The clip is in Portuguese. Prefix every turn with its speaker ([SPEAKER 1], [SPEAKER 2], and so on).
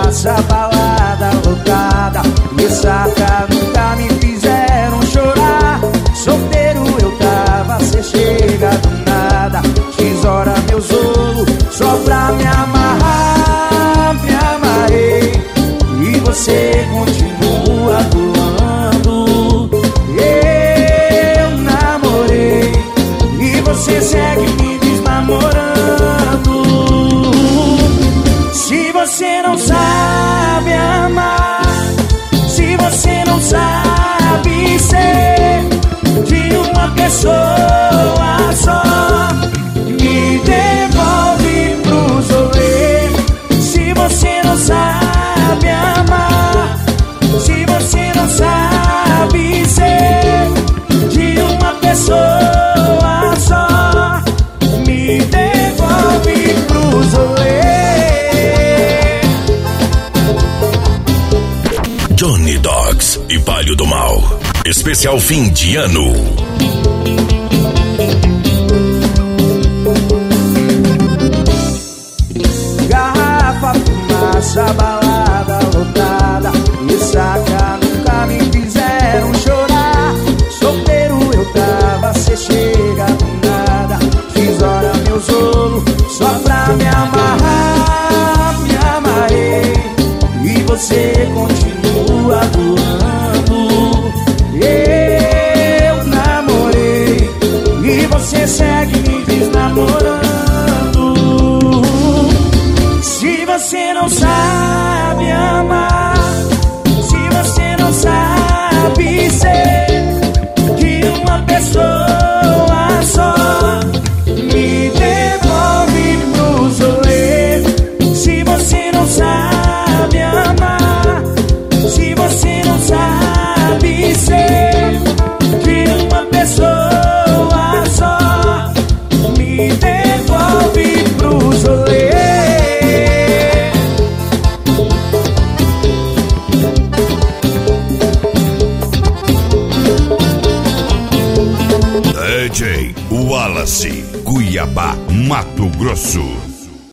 [SPEAKER 1] fumaça, balada lotada, ressaca nunca me fizeram chorar. Solteiro eu tava, cê chega do nada, tesoura meu solo só pra me amarrar. Me amarrei e você continua voando. Eu namorei e você segue me desnamorando. Se você não sabe amar, se você não sabe ser de uma pessoa só, me devolve pro rolê. Se você não sabe amar, se você não sabe ser de uma pessoa só, me devolve pro rolê.
[SPEAKER 2] Johnny Dogs e Palio do Mal. Especial fim de ano.
[SPEAKER 1] Garrafa, fumaça, balada lotada, ressaca nunca me fizeram chorar. Solteiro eu tava, cê chega do nada, tesoura meu solo só pra me amarrar. Me amarrei e você continua voando. Eu namorei e você segue me desnamorando. Se você não sabe amar, se você não sabe ser de uma pessoa só, me devolve pro rolê. Se você não sabe amar, se você não sabe ser de uma pessoa só, me devolve pro rolê.
[SPEAKER 3] DJ Wallace, Cuiabá, Mato Grosso.